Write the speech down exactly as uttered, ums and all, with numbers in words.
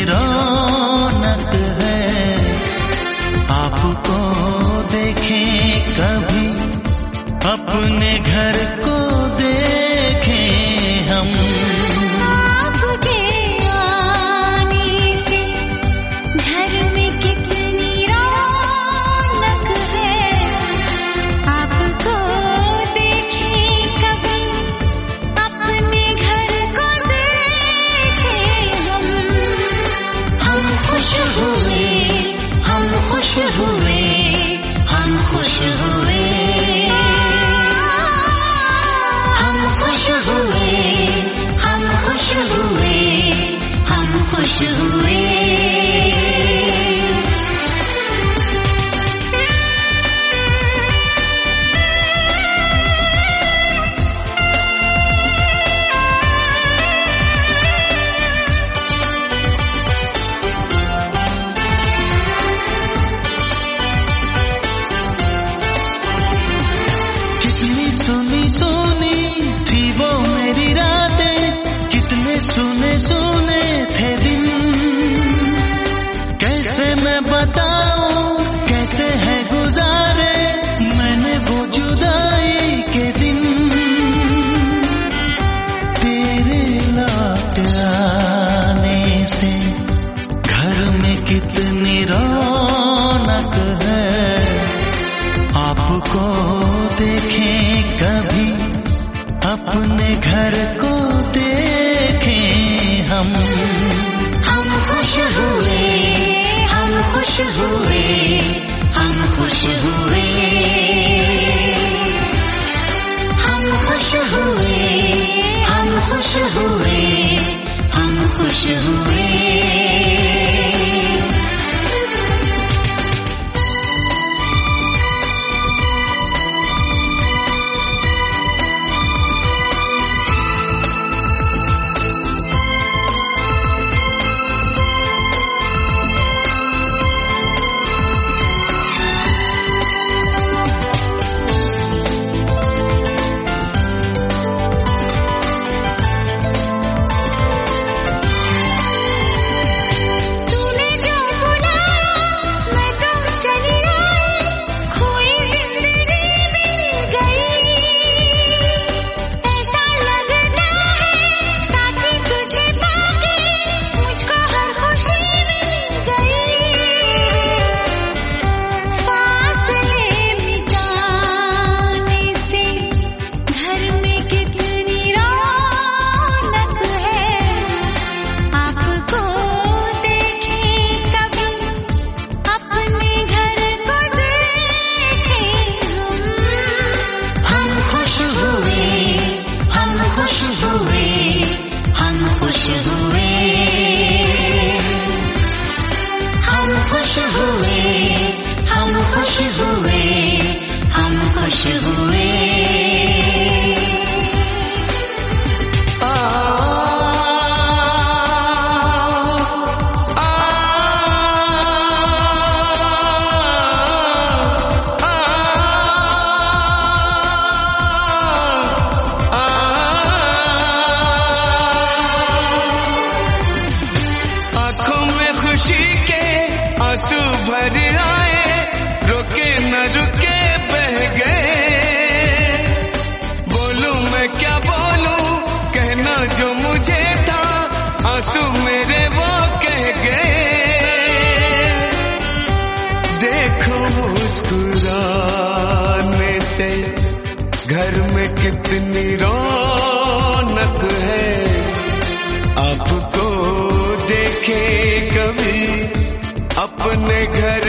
रौनक है। आपको देखें कभी, अपने घर को देखें हम। आपके आने से घर में कितनी रौनक है। आपको देखें कभी, अपने घर को देखें हम। हम खुश हुए, हम खुश हुए, हम खुश हुए, हम खुश हुए, हम खुश हुए, हम खुश हुए। कितनी सुनी सुनी थी वो मेरी रातें, कितने सुने सुने थे दिन। कैसे मैं बताऊं कैसे है गुजारे मैंने वो जुदाई के दिन। तेरे लौट आने से घर में कितनी रौनक है। आपको देखें कभी, अपने घर को देखें हम। हम खुश हुए, हम खुश हुए, हम खुश हुए, हम खुश हुए, हम खुश हुए, हम खुश हुए। तूने जो बुलाया मैं तो चली आई, खोई जिंदगी मिल गई। ऐसा लगता है साथी तुझे पाके मुझको हर खुशी मिल गई। फासले मिटाने से घर में कितनी रौनक है। आपको देखें कभी, अपने घर को देखें हम। हम खुश हुए, हम खुश हुए, हम खुश हुए, हम खुश हुए, हम खुश हुए, हम खुश हुए। आ, आ, आ, आ, आँखों में खुशी के आंसू भर आए, रुके न रुके बह गए। बोलूं मैं क्या बोलूं, कहना जो मुझे था आंसू मेरे वो कह गए। देखो मुस्कुराने से घर में कितनी रौनक है। आपको देखे कभी, अपने घर